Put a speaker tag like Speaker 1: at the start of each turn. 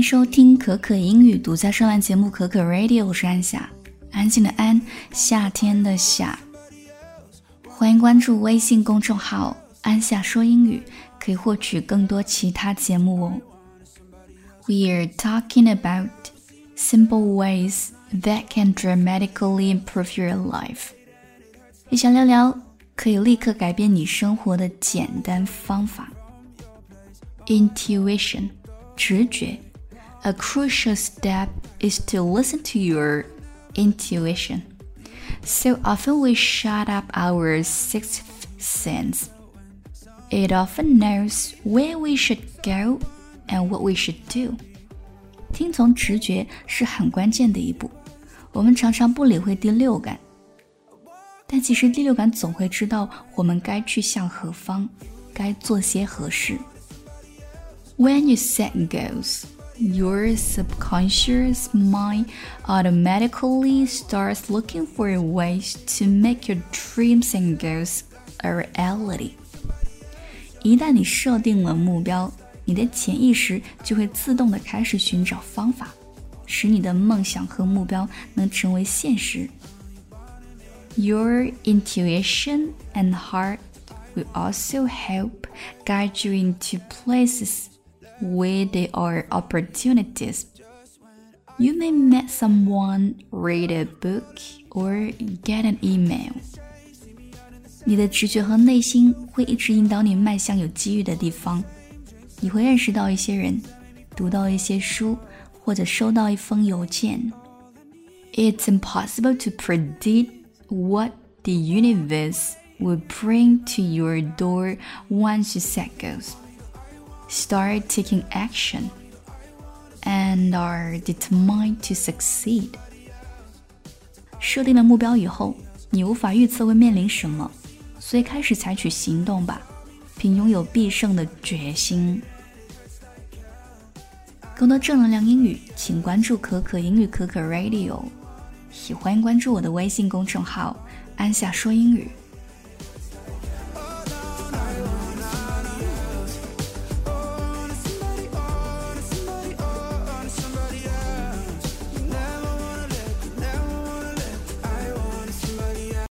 Speaker 1: 迎收听可可英语独家声浪节目可可 Radio， 我是安夏，安静的安，夏天的夏。欢迎关注微信公众号安夏说英语，可以获取更多其他节目哦。We are talking about simple ways that can dramatically improve your life。 也想聊聊可以立刻改变你生活的简单方法。 Intuition， 直觉。 A crucial step is to listen to your intuition. So often we shut up our sixth sense. It often knows where we should go and what we should do. 听从直觉是很关键的一步，我们常常不理会第六感，但其实第六感总会知道我们该去向何方，该做些何事。 When you set goals, your subconscious mind automatically starts looking for ways to make your dreams and goals a reality. 一旦你设定了目标，你的潜意识就会自动地开始寻找方法，使你的梦想和目标能成为现实。 Your intuition and heart will also help guide you into places where there are opportunities. You may meet someone, read a book, or get an email. 你的直觉和内心会一直引导你迈向有机遇的地方。你会认识到一些人，读到一些书，或者收到一封邮件。 It's impossible to predict what the universe will bring to your door once you set goals. Start taking action and are determined to succeed. 设定了目标以后，你无法预测会面临什么，所以开始采取行动吧，并拥有必胜的决心。更多正能量英语，请关注可可英语可可 Radio， 也欢迎关注我的微信公众号安夏说英语。